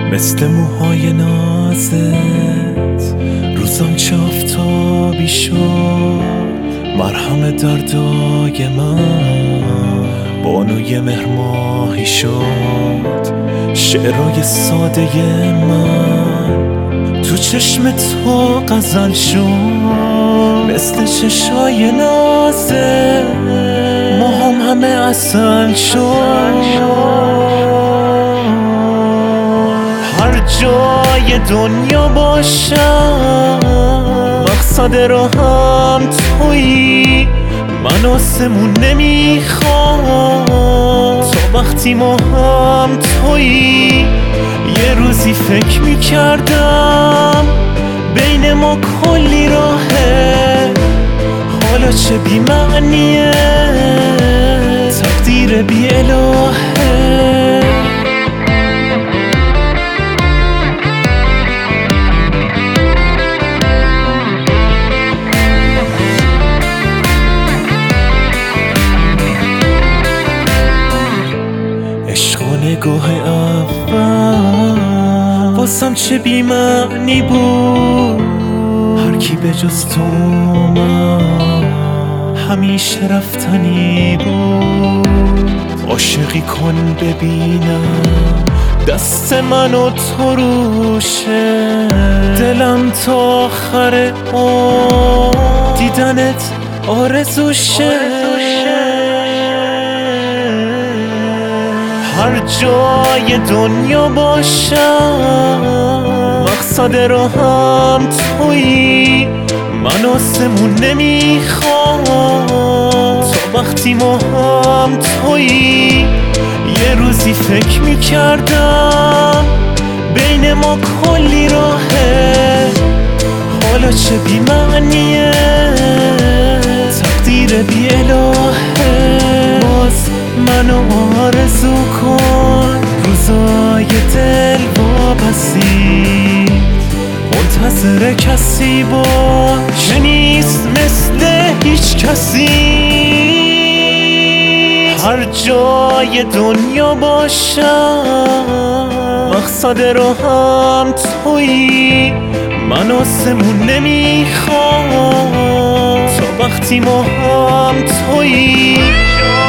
مثل موهای نازت روزم چه آفتابی شد، مرهم دردای من بانوی مهرماهی شد. شعرهای ساده من تو چشم تو غزل شد، مثل چشای نازت ماهم همه عسل شد. هر جای دنیا باشم مقصد راهم تویی، من آسمون نمیخوام تا وقتی ما هم تویی. یه روزی فکر میکردم بین ما کلی راهه، حالا چه بی معنیه تقدیر بی الهه. عشق و نگاه اول واسم چه بی معنی بود، هر کی به جز تو من همیشه رفتنی بود. عاشقی کن ببینم دست من و تو روشه، دلم تا آخر دیدنت آرزوشه. هر جای دنیا باشم مقصد راهم تویی، من آسمون نمیخوام تا وقتی ما هم تویی. یه روزی فکر میکردم بین ما کلی راهه، حالا چه بی معنیه تقدیر بی الهه. باز منو آرزو کن روزای دل وابستی، منتظر کسی باش که نیست مثل هیچ کسی. هر جای دنیا باشم مقصد راهم تویی، من آسمون نمیخوام تا وقتی ما هم تویی.